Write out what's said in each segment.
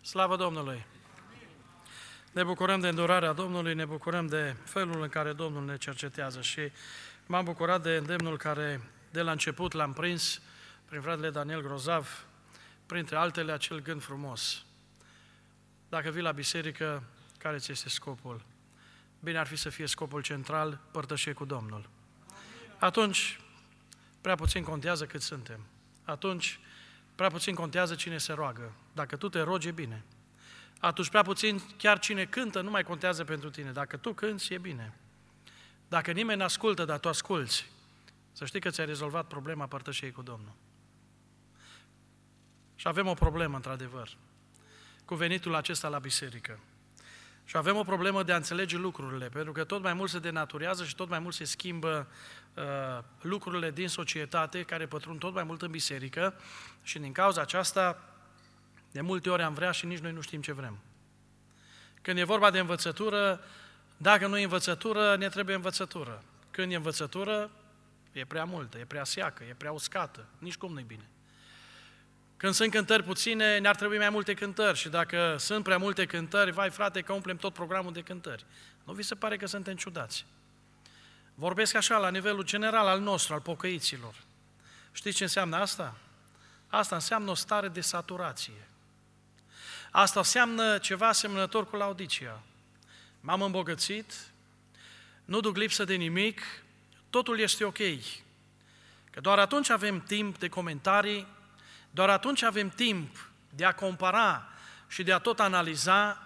Slavă Domnului! Ne bucurăm de îndurarea Domnului, ne bucurăm de felul în care Domnul ne cercetează și m-am bucurat de îndemnul care de la început l-am prins prin fratele Daniel Grozav, printre altele acel gând frumos. Dacă vii la biserică, care ți este scopul? Bine ar fi să fie scopul central, părtășie cu Domnul. Atunci, prea puțin contează cât suntem. Atunci, prea puțin contează cine se roagă. Dacă tu te rogi, e bine. Atunci, prea puțin, chiar cine cântă, nu mai contează pentru tine. Dacă tu cânți, e bine. Dacă nimeni nu ascultă, dar tu asculți, să știi că ți-ai rezolvat problema părtășiei cu Domnul. Și avem o problemă, într-adevăr, cu venitul acesta la biserică. Și avem o problemă de a înțelege lucrurile, pentru că tot mai mult se denaturează și tot mai mult se schimbă lucrurile din societate, care pătrund tot mai mult în biserică și din cauza aceasta, de multe ori am vrea și nici noi nu știm ce vrem. Când e vorba de învățătură, dacă nu e învățătură, ne trebuie învățătură. Când e învățătură, e prea multă, e prea seacă, e prea uscată, nici cum nu-i bine. Când sunt cântări puține, ne-ar trebui mai multe cântări și dacă sunt prea multe cântări, vai frate că umplem tot programul de cântări. Nu vi se pare că suntem ciudați? Vorbesc așa, la nivelul general al nostru, al pocăiților. Știți ce înseamnă asta? Asta înseamnă o stare de saturație. Asta înseamnă ceva asemănător cu Laodicea. M-am îmbogățit, nu duc lipsă de nimic, totul este ok. Că doar atunci avem timp de comentarii, doar atunci avem timp de a compara și de a tot analiza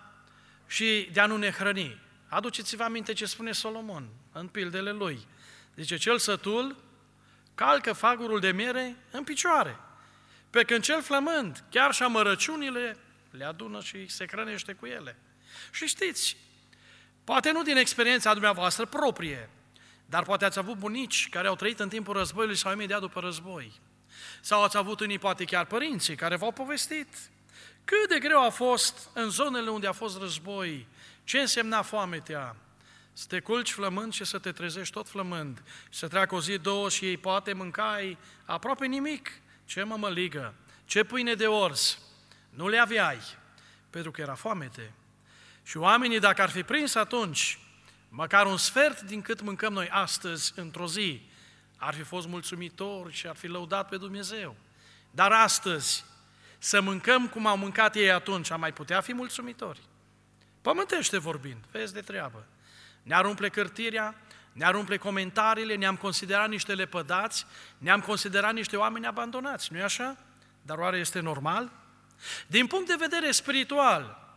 și de a nu ne hrăni. Aduceți-vă aminte ce spune Solomon în pildele lui. Zice, cel sătul calcă fagurul de miere în picioare, pe când cel flămând chiar și amărăciunile le adună și se hrănește cu ele. Și știți, poate nu din experiența dumneavoastră proprie, dar poate ați avut bunici care au trăit în timpul războiului sau imediat după război. Sau ați avut unii, poate chiar părinții, care v-au povestit cât de greu a fost în zonele unde a fost război, ce însemna foametea, să te culci flămând și să te trezești tot flămând, și să treacă o zi, două și ei poate mâncai aproape nimic. Ce mămăligă, ce pâine de orz, nu le aveai, pentru că era foamete. Și oamenii, dacă ar fi prins atunci, măcar un sfert din cât mâncăm noi astăzi într-o zi, ar fi fost mulțumitori și ar fi lăudat pe Dumnezeu. Dar astăzi, să mâncăm cum au mâncat ei atunci, am mai putea fi mulțumitori? Pământește vorbind, vezi de treabă. Ne-ar umple cârtirea, ne-ar umple comentariile, ne-am considerat niște lepădați, ne-am considerat niște oameni abandonați, nu-i așa? Dar oare este normal? Din punct de vedere spiritual,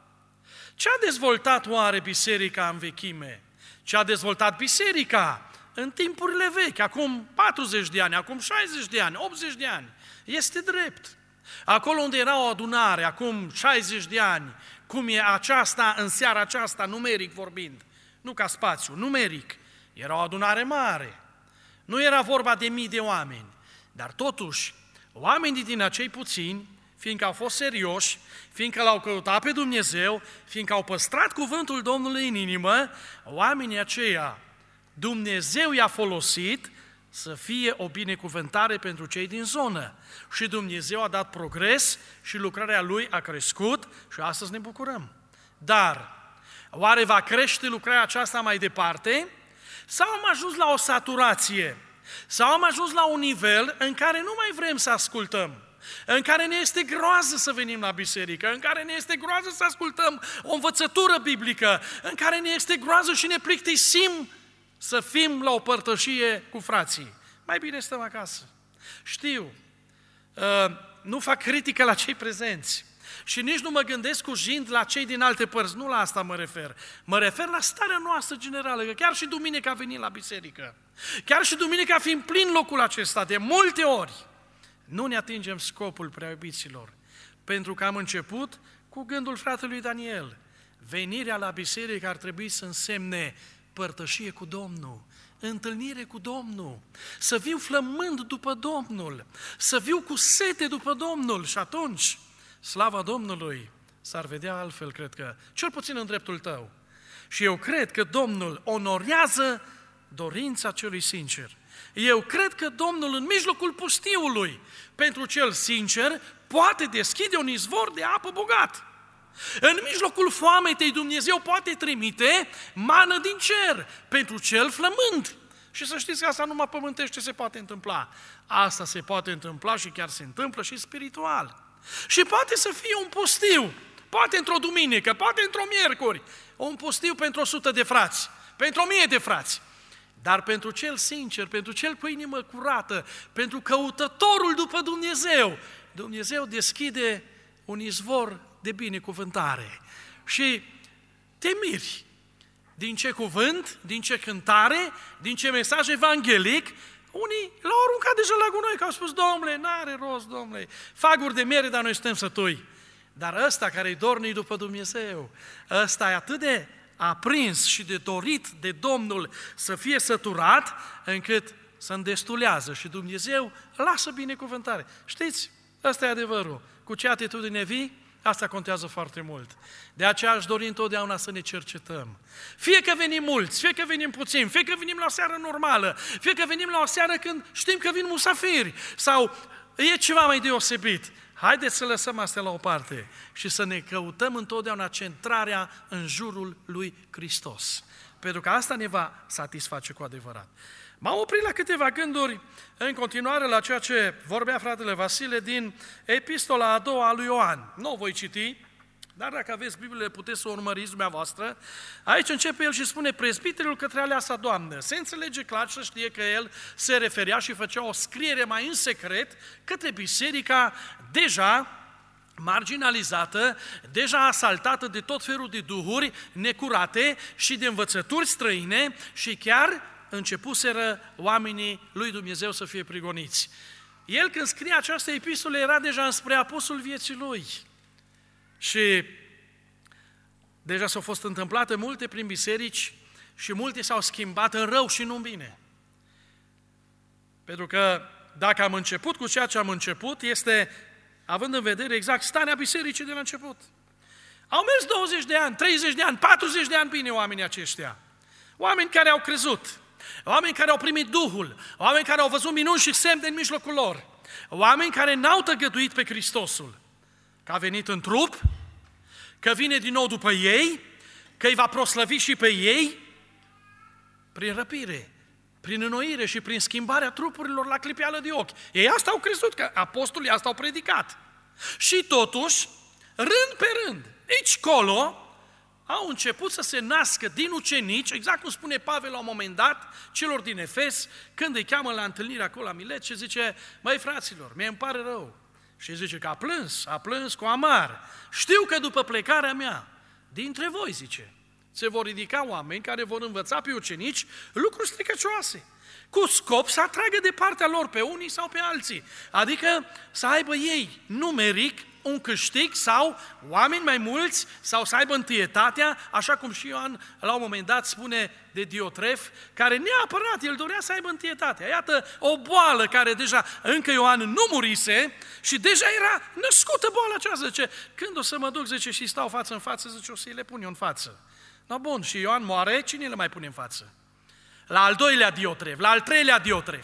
ce a dezvoltat oare biserica în vechime? Ce a dezvoltat biserica în timpurile vechi, acum 40 de ani, acum 60 de ani, 80 de ani? Este drept. Acolo unde era o adunare, acum 60 de ani, cum e aceasta în seara aceasta, numeric vorbind, nu ca spațiu, numeric, era o adunare mare. Nu era vorba de mii de oameni, dar totuși, oamenii din acei puțini, fiindcă au fost serioși, fiindcă l-au căutat pe Dumnezeu, fiindcă au păstrat cuvântul Domnului în inimă, oamenii aceia, Dumnezeu i-a folosit să fie o binecuvântare pentru cei din zonă. Și Dumnezeu a dat progres și lucrarea Lui a crescut și astăzi ne bucurăm. Dar, oare va crește lucrarea aceasta mai departe? Sau am ajuns la o saturație? Sau am ajuns la un nivel în care nu mai vrem să ascultăm? În care ne este groază să venim la biserică, în care ne este groază să ascultăm o învățătură biblică, în care ne este groază și ne plictisim să fim la o părtășie cu frații. Mai bine stăm acasă. Știu, nu fac critică la cei prezenți și nici nu mă gândesc cu jind la cei din alte părți, nu la asta mă refer. Mă refer la starea noastră generală, că chiar și duminica venim la biserică, chiar și duminica fiind plin locul acesta, de multe ori, nu ne atingem scopul, prea iubiților, pentru că am început cu gândul fratelui Daniel. Venirea la biserică ar trebui să însemne părtășie cu Domnul, întâlnire cu Domnul, să viu flămând după Domnul, să viu cu sete după Domnul și atunci, slava Domnului, s-ar vedea altfel, cred că, cel puțin în dreptul tău. Și eu cred că Domnul onorează dorința celui sincer. Eu cred că Domnul în mijlocul pustiului, pentru cel sincer, poate deschide un izvor de apă bogat. În mijlocul foametei Dumnezeu poate trimite mană din cer pentru cel flămând. Și să știți că asta numai pământește se poate întâmpla. Asta se poate întâmpla și chiar se întâmplă și spiritual. Și poate să fie un pustiu, poate într-o duminică, poate într-o miercuri, un pustiu pentru 100 de frați, pentru 1000 de frați. Dar pentru cel sincer, pentru cel cu inimă curată, pentru căutătorul după Dumnezeu, Dumnezeu deschide un izvor de binecuvântare. Și te miri din ce cuvânt, din ce cântare, din ce mesaj evanghelic, unii l-au aruncat deja la gunoi, că au spus, Domnule, n-are rost, Domnule, faguri de miere, dar noi suntem sătui. Dar ăsta care-i dornic după Dumnezeu, ăsta e atât de aprins și de dorit de Domnul să fie săturat, încât se îndestulează și Dumnezeu lasă binecuvântare. Știți, ăsta e adevărul. Cu ce atitudine vii, asta contează foarte mult. De aceea aș dori întotdeauna să ne cercetăm. Fie că venim mulți, fie că venim puțini, fie că venim la o seară normală, fie că venim la o seară când știm că vin musafiri sau e ceva mai deosebit. Haideți să lăsăm astea la o parte și să ne căutăm întotdeauna centrarea în jurul lui Hristos. Pentru că asta ne va satisface cu adevărat. M-am oprit la câteva gânduri în continuare la ceea ce vorbea fratele Vasile din epistola a doua a lui Ioan. Nu o voi citi, dar dacă aveți Bibliile puteți să o urmăriți dumneavoastră. Aici începe el și spune prezbiterul către aleasa Doamnă. Se înțelege clar și să știe că el se referea și făcea o scriere mai în secret către biserica deja marginalizată, deja asaltată de tot felul de duhuri necurate și de învățături străine și chiar începuseră oamenii lui Dumnezeu să fie prigoniți. El când scrie această epistolă era deja înspre apusul vieții lui. Și deja s-au fost întâmplate multe prin biserici și multe s-au schimbat în rău și nu în bine. Pentru că dacă am început cu ceea ce am început, este având în vedere exact starea bisericii de la început. Au mers 20 de ani, 30 de ani, 40 de ani bine oamenii aceștia. Oameni care au crezut, oameni care au primit Duhul, oameni care au văzut minuni și semne în mijlocul lor, oameni care n-au tăgăduit pe Hristosul, că a venit în trup, că vine din nou după ei, că îi va proslăvi și pe ei prin răpire, prin înnoire și prin schimbarea trupurilor la clipeală de ochi. Ei asta au crezut, că apostolii asta au predicat. Și totuși, rând pe rând, aici colo, au început să se nască din ucenici, exact cum spune Pavel la un moment dat, celor din Efes, când îi cheamă la întâlnire acolo la Milet și zice, măi fraților, mie îmi pare rău. Și zice că a plâns cu amar. Știu că după plecarea mea, dintre voi, zice, se vor ridica oameni care vor învăța pe ucenici lucruri stricăcioase, cu scop să atragă de partea lor pe unii sau pe alții. Adică să aibă ei numeric un câștig sau oameni mai mulți sau să aibă întâietatea, așa cum și Ioan la un moment dat spune de Diotref, care neapărat el dorea să aibă întâietatea. Iată o boală care deja, încă Ioan nu murise și deja era născută boala aceasta. Zice, când o să mă duc, zice, și stau față în față, zice, o să-i le pun eu în față. No, bun, și Ioan moare, cine le mai pune în față? La al doilea Diotref, la al treilea Diotref.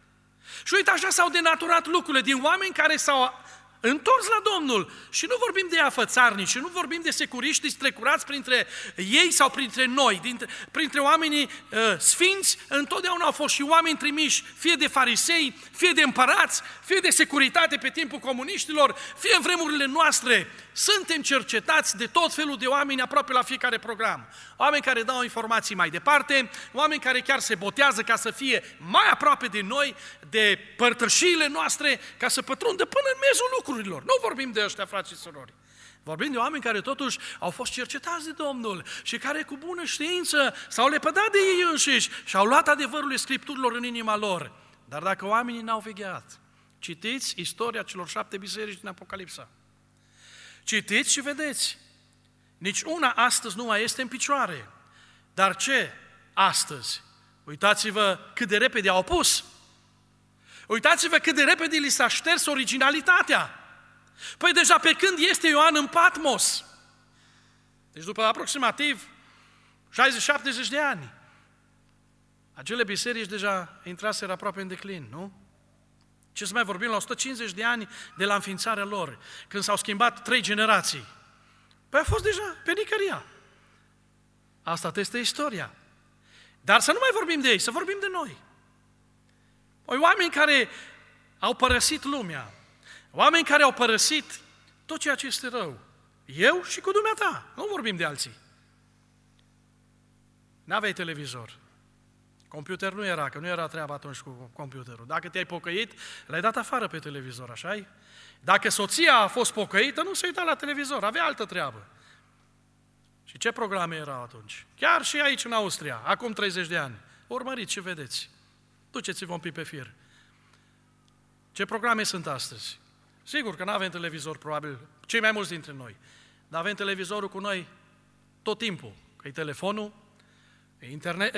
Și uite, așa s-au denaturat lucrurile din oameni care s-au întors la Domnul. Și nu vorbim de afățarnici, nu vorbim de securiști strecurați printre ei sau printre noi, printre oamenii sfinți, întotdeauna au fost și oameni trimiși, fie de farisei, fie de împărați, fie de securitate pe timpul comuniștilor, fie în vremurile noastre. Suntem cercetați de tot felul de oameni aproape la fiecare program. Oameni care dau informații mai departe, oameni care chiar se botează ca să fie mai aproape de noi, de părtășiile noastre, ca să pătrundă până în mezul lucrurilor. Nu vorbim de ăștia, frați și surori. Vorbim de oameni care totuși au fost cercetați de Domnul și care cu bună știință s-au lepădat de ei înșiși și au luat adevărul Scripturilor în inima lor. Dar dacă oamenii n-au vegheat, citiți istoria celor 7 biserici din Apocalipsa. Citiți și vedeți. Nici una astăzi nu mai este în picioare. Dar ce astăzi? Uitați-vă cât de repede au pus. Uitați-vă cât de repede li s-a șters originalitatea. Păi deja pe când este Ioan în Patmos? Deci după aproximativ 60-70 de ani. Acele biserici deja intraseră aproape în declin, nu? Ce să mai vorbim la 150 de ani de la înființarea lor, când s-au schimbat 3 generații. Păi a fost deja pe nicăria. Asta este istoria. Dar să nu mai vorbim de ei, să vorbim de noi. Păi oameni care au părăsit lumea, oameni care au părăsit tot ceea ce este rău. Eu și cu dumneata, nu vorbim de alții. N-aveai televizor. Computer nu era, că nu era treaba atunci cu computerul. Dacă te-ai pocăit, l-ai dat afară pe televizor, așa-i? Dacă soția a fost pocăită, nu se uita la televizor, avea altă treabă. Și ce programe erau atunci? Chiar și aici în Austria, acum 30 de ani. Urmăriți și vedeți. Duceți-vă un pic pe fir. Ce programe sunt astăzi? Sigur că nu avem televizor, probabil, cei mai mulți dintre noi. Dar avem televizorul cu noi tot timpul. Că e telefonul, e internet,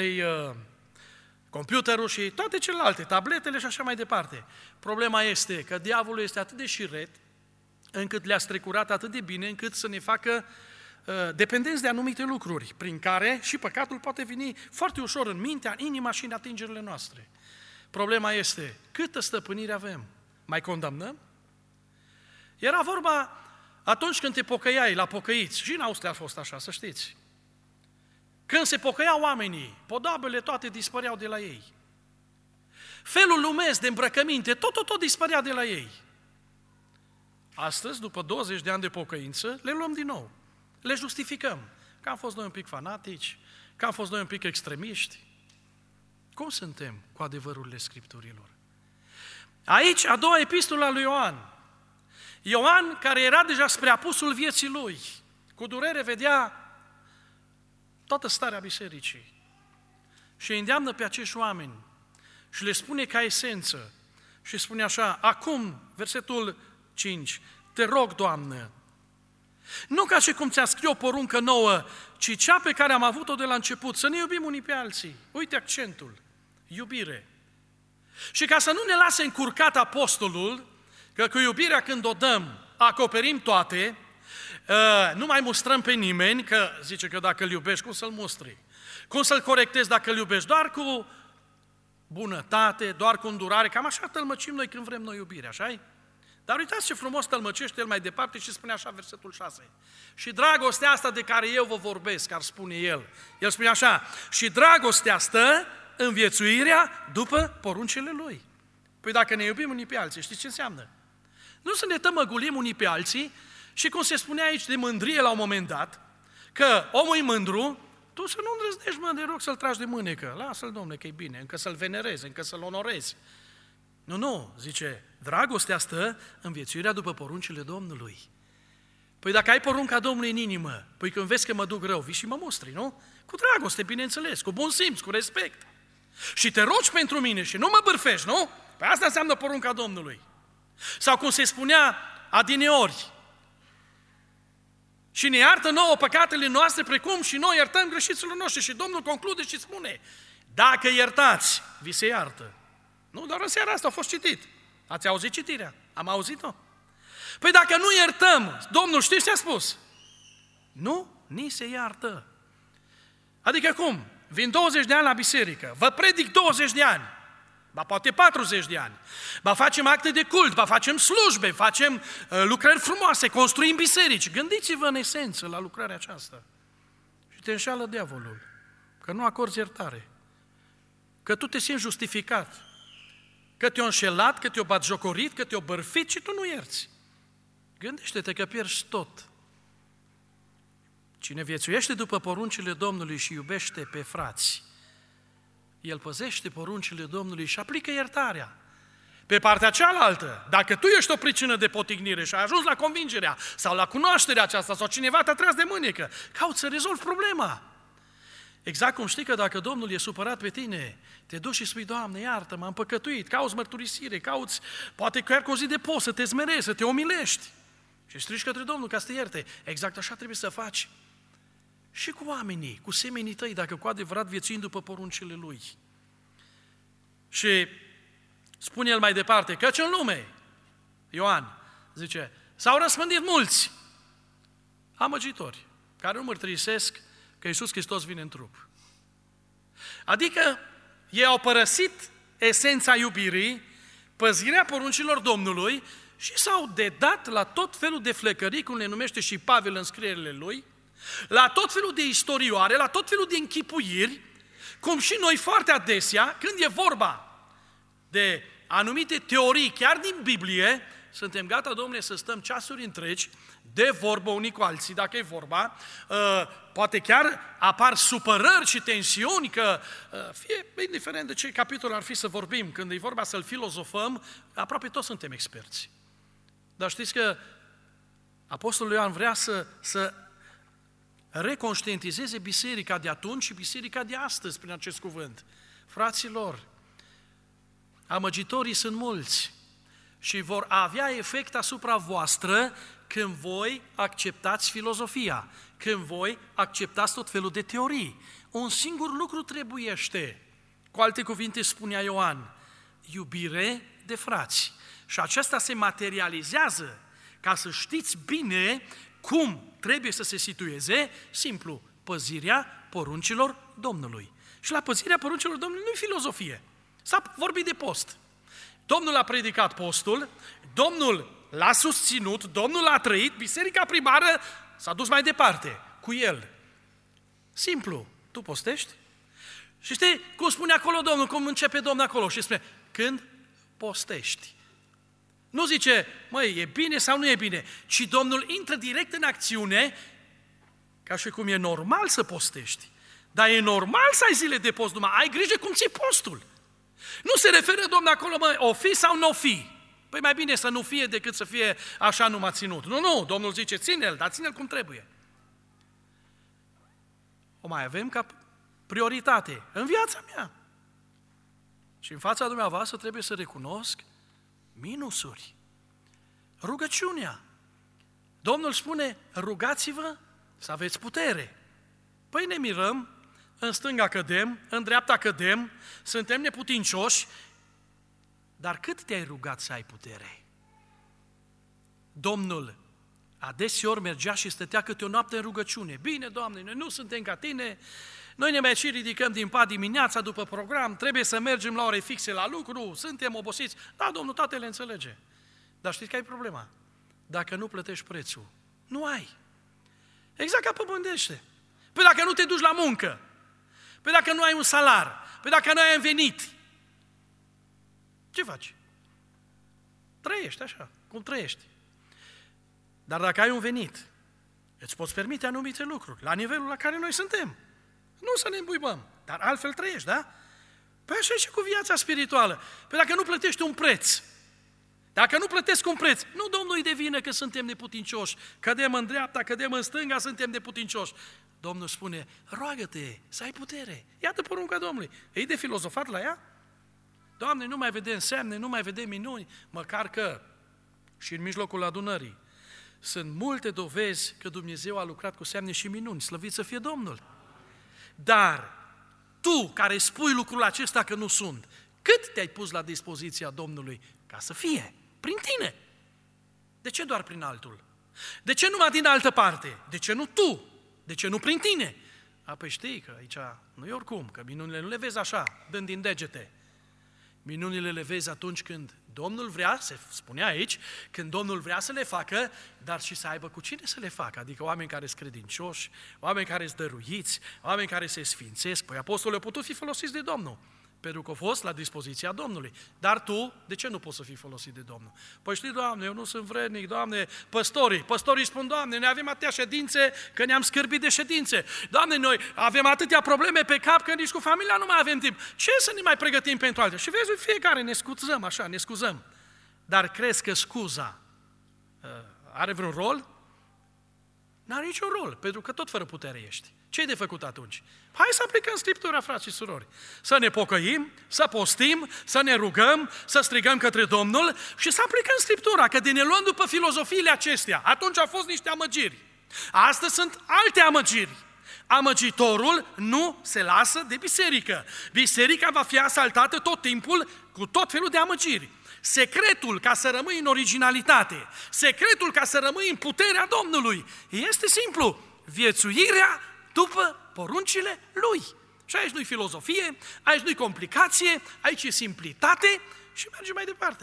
computerul și toate celelalte, tabletele și așa mai departe. Problema este că diavolul este atât de șiret, încât le-a strecurat atât de bine, încât să ne facă dependenți de anumite lucruri, prin care și păcatul poate veni foarte ușor în mintea, în inima și în atingerile noastre. Problema este, câtă stăpânire avem? Mai condamnăm? Era vorba atunci când te pocăiai la pocăiți, și în Austria a fost așa, să știți. Când se pocăiau oamenii, podabele toate dispăreau de la ei. Felul lumesc de îmbrăcăminte, tot dispărea de la ei. Astăzi, după 20 de ani de pocăință, le luăm din nou. Le justificăm. Că am fost noi un pic fanatici, că am fost noi un pic extremiști. Cum suntem cu adevărurile Scripturilor? Aici, a doua epistolă a lui Ioan. Ioan, care era deja spre apusul vieții lui, cu durere vedea toată starea bisericii și îi îndeamnă pe acești oameni și le spune ca esență și spune așa, acum, versetul 5, te rog, Doamnă, nu ca și cum ți-a scris o poruncă nouă, ci cea pe care am avut-o de la început, să ne iubim unii pe alții. Uite accentul, iubire. Și ca să nu ne lase încurcat apostolul, că cu iubirea când o dăm, acoperim toate, nu mai mustrăm pe nimeni, că zice că dacă îl iubești, cum să-l mustri? Cum să-l corectezi dacă îl iubești? Doar cu bunătate, doar cu îndurare, cam așa tălmăcim noi când vrem noi iubire, așa-i? Dar uitați ce frumos tălmăcește el mai departe și spune așa versetul 6. Și dragostea asta de care eu vă vorbesc, ar spune el. El spune așa, și dragostea stă în viețuirea după poruncile lui. Păi dacă ne iubim unii pe alții, știți ce înseamnă? Nu să ne tămăgulim unii pe alții și cum se spunea aici de mândrie la un moment dat, că omul e mândru, tu să nu îndrăznești, mă, de rog să-l tragi de mânecă. Lasă-l, Domnule, că e bine, încă să-l venerezi, încă să-l onorezi. Nu, zice, dragostea stă în viețuirea după poruncile Domnului. Păi dacă ai porunca Domnului în inimă, păi când vezi că mă duc rău, vii și mă mustri, nu? Cu dragoste, bineînțeles, cu bun simț, cu respect. Și te rogi pentru mine și nu mă bârfești, nu? Păi asta înseamnă porunca Domnului. Sau cum se spunea adineori, și ne iartă nouă păcatele noastre, precum și noi iertăm greșiților noștri. Și Domnul conclude și spune, dacă iertați, vi se iartă. Nu, doar în seara asta a fost citit. Ați auzit citirea? Am auzit-o? Păi dacă nu iertăm, Domnul știți ce a spus? Nu, ni se iartă. Adică cum? Vin 20 de ani la biserică, vă predic 20 de ani, ba poate 40 de ani, ba facem acte de cult, ba facem slujbe, facem lucrări frumoase, construim biserici. Gândiți-vă în esență la lucrarea aceasta. Și te înșală diavolul, că nu acorzi iertare, că tu te simți justificat, că te-o înșelat, că te-o batjocorit, că te-o bărfit și tu nu ierți. Gândește-te că pierzi tot. Cine viețuiește după poruncile Domnului și iubește pe frați, el păzește poruncile Domnului și aplică iertarea. Pe partea cealaltă, dacă tu ești o pricină de potignire și ai ajuns la convingerea sau la cunoașterea aceasta sau cineva te-a tras de mânecă, cauți să rezolvi problema. Exact cum știi că dacă Domnul e supărat pe tine, te duci și spui, Doamne, iartă-mă, am păcătuit, cauți mărturisire, cauți, poate chiar cu o zi de post, să te smerezi, să te umilești și strigi către Domnul ca să te ierte. Exact așa trebuie să faci și cu oamenii, cu semenii tăi, dacă cu adevărat viețuim după poruncile Lui. Și spune el mai departe, căci în lume, Ioan zice, s-au răspândit mulți amăgitori, care nu mărturisesc că Iisus Hristos vine în trup. Adică ei au părăsit esența iubirii, păzirea poruncilor Domnului și s-au dedat la tot felul de flăcării, cum le numește și Pavel în scrierile lui, la tot felul de istorioare, la tot felul de închipuiri, cum și noi foarte adesea, când e vorba de anumite teorii, chiar din Biblie, suntem gata, Domnule, să stăm ceasuri întregi de vorbă unii cu alții, dacă e vorba, poate chiar apar supărări și tensiuni, că fie, indiferent de ce capitol ar fi să vorbim, când e vorba să-l filozofăm, aproape toți suntem experți. Dar știți că Apostolul Ioan vrea să reconștientizeze biserica de atunci și biserica de astăzi prin acest cuvânt. Fraților, amăgitorii sunt mulți și vor avea efect asupra voastră când voi acceptați filozofia, când voi acceptați tot felul de teorii. Un singur lucru trebuiește, cu alte cuvinte spunea Ioan, iubire de frați. Și aceasta se materializează, ca să știți bine cum trebuie să se situeze, simplu, păzirea poruncilor Domnului. Și la păzirea poruncilor Domnului nu-i filozofie. S-a vorbit de post. Domnul a predicat postul, Domnul l-a susținut, Domnul l-a trăit, biserica primară s-a dus mai departe cu el. Simplu, tu postești? Și știi cum spune acolo Domnul, cum începe Domnul acolo și spune, când postești. Nu zice, măi, e bine sau nu e bine, ci Domnul intră direct în acțiune, ca și cum e normal să postești. Dar e normal să ai zile de post numai, ai grijă cum ții postul. Nu se referă Domnul acolo, măi, o fi sau nu o fi. Păi mai bine să nu fie decât să fie așa numai ținut. Nu, Domnul zice, ține-l, dar ține-l cum trebuie. O mai avem ca prioritate în viața mea. Și în fața dumneavoastră trebuie să recunosc minusuri. Rugăciunea. Domnul spune, rugați-vă să aveți putere. Păi ne mirăm, în stânga cădem, în dreapta cădem, suntem neputincioși, dar cât te-ai rugat să ai putere? Domnul adeseori mergea și stătea câte o noapte în rugăciune. Bine, Doamne, noi nu suntem ca Tine, noi ne mai și ridicăm din pat dimineața după program, trebuie să mergem la ore fixe la lucru, suntem obosiți. Da, Domnul, toate le înțelege. Dar știți care e problema? Dacă nu plătești prețul, nu ai. Exact ca pe bândește. Păi dacă nu te duci la muncă, păi dacă nu ai un salar, păi dacă nu ai venit, ce faci? Trăiești așa, cum trăiești. Dar dacă ai un venit, îți poți permite anumite lucruri, la nivelul la care noi suntem. Nu să ne îmbuibăm, dar altfel trăiești, da? Păi așa e și cu viața spirituală. Păi dacă nu plătești un preț, dacă nu plătesc un preț, nu Domnul îi de vină că suntem neputincioși, cădem în dreapta, cădem în stânga, suntem neputincioși. Domnul spune, roagă-te să ai putere. Iată porunca Domnului. E de filozofat la ea? Doamne, nu mai vedem semne, nu mai vedem minuni, măcar că și în mijlocul adunării sunt multe dovezi că Dumnezeu a lucrat cu semne și minuni, slăvit să fie Domnul. Dar tu care spui lucrul acesta că nu sunt, cât te-ai pus la dispoziția Domnului ca să fie? Prin tine. De ce doar prin altul? De ce numai din altă parte? De ce nu tu? De ce nu prin tine? Păi știi că aici nu e oricum, că minunile nu le vezi așa, dând din degete. Minunile le vezi atunci când Domnul vrea, se spune aici, când Domnul vrea să le facă, dar și să aibă cu cine să le facă, adică oameni care sunt credincioși, oameni care sunt dăruiți, oameni care se sfințesc. Păi apostolii au putut fi folosiți de Domnul, pentru că au fost la dispoziția Domnului. Dar tu, de ce nu poți să fii folosit de Domnul? Păi știi, Doamne, eu nu sunt vrednic, Doamne, păstorii spun, Doamne, noi avem atâtea ședințe că ne-am scârbit de ședințe. Doamne, noi avem atâtea probleme pe cap că nici cu familia nu mai avem timp. Ce să ne mai pregătim pentru altele? Și vezi, fiecare ne scuzăm așa, ne scuzăm. Dar crezi că scuza are vreun rol? N-are niciun rol, pentru că tot fără putere ești. Ce-i de făcut atunci? Hai să aplicăm Scriptura, frați și surori. Să ne pocăim, să postim, să ne rugăm, să strigăm către Domnul și să aplicăm Scriptura, că de ne luăm după filozofiile acestea. Atunci au fost niște amăgiri. Astăzi sunt alte amăgiri. Amăgitorul nu se lasă de biserică. Biserica va fi asaltată tot timpul cu tot felul de amăgiri. Secretul ca să rămâi în originalitate, secretul ca să rămâi în puterea Domnului, este simplu, viețuirea după poruncile Lui. Și aici nu-i filozofie, aici nu-i complicație, aici e simplitate și merge mai departe.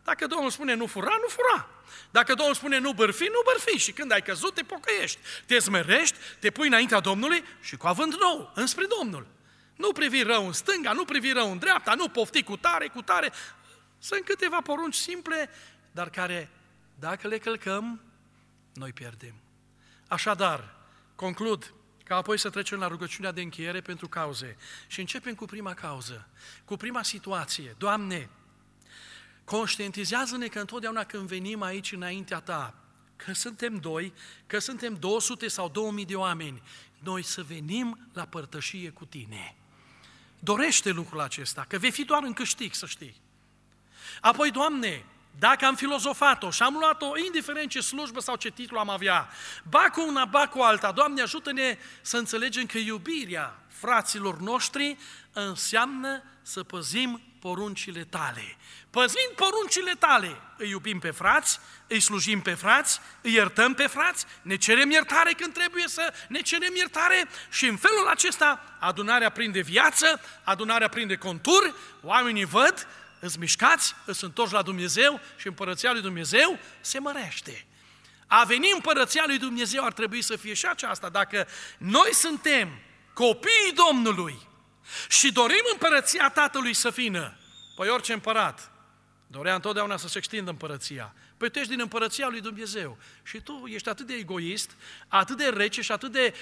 Dacă Domnul spune nu fura, nu fura. Dacă Domnul spune nu bârfi, nu bârfi. Și când ai căzut, te pocăiești, te smerești, te pui înaintea Domnului și cu avânt nou, înspre Domnul. Nu privi rău în stânga, nu privi rău în dreapta, nu pofti cu tare, cu tare. Sunt câteva porunci simple, dar care, dacă le călcăm, noi pierdem. Așadar, conclud, ca apoi să trecem la rugăciunea de încheiere pentru cauze. Și începem cu prima cauză, cu prima situație. Doamne, conștientizează-ne că întotdeauna când venim aici înaintea Ta, că suntem 2, că suntem 200 sau 2000 de oameni, noi să venim la părtășie cu Tine. Dorește lucrul acesta, că vei fi doar în câștig, să știi. Apoi, Doamne, dacă am filozofat-o și am luat-o, indiferent ce slujbă sau ce titlu am avea, ba cu una, ba cu alta, Doamne, ajută-ne să înțelegem că iubirea fraților noștri înseamnă să păzim poruncile Tale. Păzind poruncile Tale, îi iubim pe frați, îi slujim pe frați, îi iertăm pe frați, ne cerem iertare când trebuie să ne cerem iertare și în felul acesta adunarea prinde viață, adunarea prinde contur, oamenii văd, îți mișcați, îți întorci la Dumnezeu și împărăția lui Dumnezeu se mărește. A veni împărăția lui Dumnezeu ar trebui să fie și aceasta. Dacă noi suntem copiii Domnului și dorim împărăția Tatălui să vină, păi orice împărat dorea întotdeauna să se extindă împărăția. Păi tu ești din împărăția lui Dumnezeu și tu ești atât de egoist, atât de rece și atât de,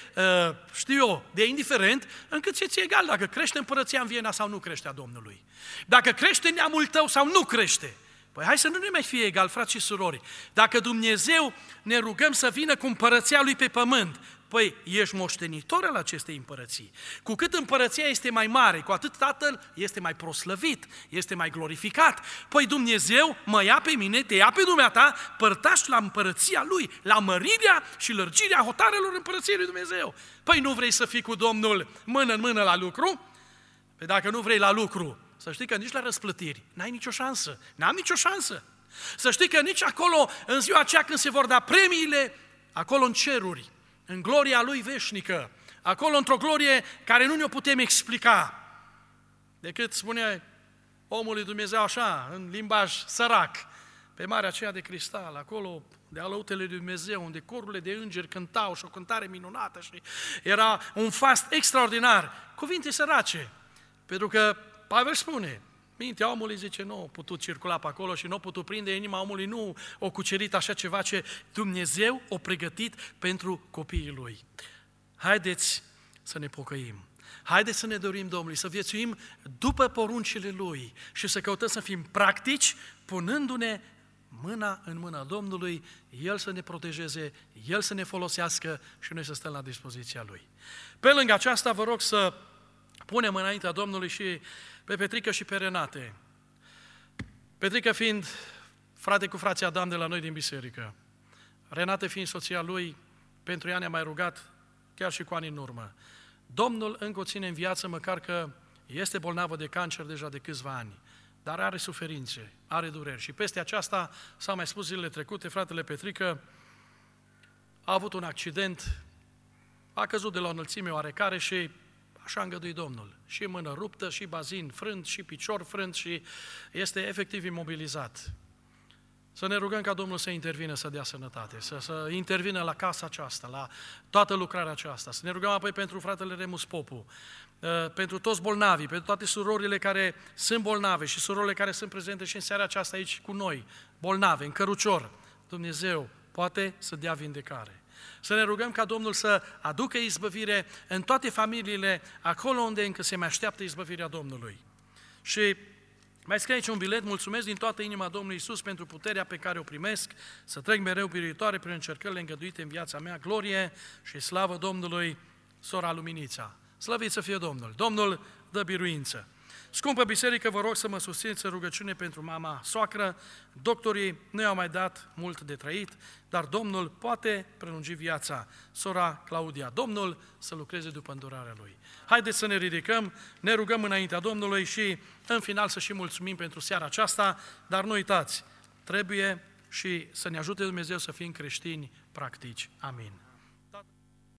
de indiferent, încât ți-e egal dacă crește împărăția în Viena sau nu crește a Domnului. Dacă crește neamul tău sau nu crește. Păi hai să nu ne mai fie egal, frați și surori. Dacă Dumnezeu ne rugăm să vină cu împărăția Lui pe pământ, păi ești moștenitor al acestei împărății. Cu cât împărăția este mai mare, cu atât Tatăl este mai proslăvit, este mai glorificat. Păi Dumnezeu mă ia pe mine, te ia pe dumneata, părtași la împărăția Lui, la mărirea și lărgirea hotarelor împărăției lui Dumnezeu. Păi nu vrei să fii cu Domnul mână în mână la lucru? Păi dacă nu vrei la lucru, să știi că nici la răsplătiri n-ai nicio șansă, n-am nicio șansă. Să știi că nici acolo, în ziua aceea când se vor da premiile, acolo în ceruri, în gloria Lui veșnică, acolo într-o glorie care nu ne-o putem explica, decât spune omul lui Dumnezeu așa, în limbaj sărac, pe marea aceea de cristal, acolo de alăutele lui Dumnezeu, unde corurile de îngeri cântau și o cântare minunată și era un fast extraordinar. Cuvinte sărace, pentru că Pavel spune, mintea omului, zice, nu a putut circula pe acolo și nu a putut prinde, inima omului nu a cucerit așa ceva ce Dumnezeu a pregătit pentru copiii Lui. Haideți să ne pocăim. Haideți să ne dorim Domnului, să viețuim după poruncile Lui și să căutăm să fim practici, punându-ne mâna în mâna Domnului, El să ne protejeze, El să ne folosească și noi să stăm la dispoziția Lui. Pe lângă aceasta vă rog să punem înaintea Domnului și pe Petrică și pe Renate. Petrică fiind frate cu frații Adam de la noi din biserică, Renate fiind soția lui, pentru ea ne-a mai rugat chiar și cu ani în urmă. Domnul încă o ține în viață, măcar că este bolnavă de cancer deja de câțiva ani, dar are suferințe, are dureri. Și peste aceasta, s-a mai spus zilele trecute, fratele Petrică a avut un accident, a căzut de la o înălțime oarecare și așa a îngăduit Domnul. Și mână ruptă, și bazin frânt, și picior frânt și este efectiv imobilizat. Să ne rugăm ca Domnul să intervină, să dea sănătate, să intervină la casa aceasta, la toată lucrarea aceasta. Să ne rugăm apoi pentru fratele Remus Popu, pentru toți bolnavii, pentru toate surorile care sunt bolnave și surorile care sunt prezente și în seara aceasta aici cu noi, bolnave, în cărucior. Dumnezeu poate să dea vindecare. Să ne rugăm ca Domnul să aducă izbăvire în toate familiile, acolo unde încă se mai așteaptă izbăvirea Domnului. Și mai scrie aici un bilet, mulțumesc din toată inima Domnului Iisus pentru puterea pe care o primesc, să trec mereu biruitoare prin încercările îngăduite în viața mea, glorie și slavă Domnului, sora Luminița. Slăvit să fie Domnul! Domnul dă biruință! Scumpă biserică, vă rog să mă susțineți în rugăciune pentru mama soacră. Doctorii nu i-au mai dat mult de trăit, dar Domnul poate prelungi viața. Sora Claudia, Domnul să lucreze după îndurarea Lui. Haideți să ne ridicăm, ne rugăm înaintea Domnului și în final să și mulțumim pentru seara aceasta, dar nu uitați, trebuie și să ne ajute Dumnezeu să fim creștini practici. Amin.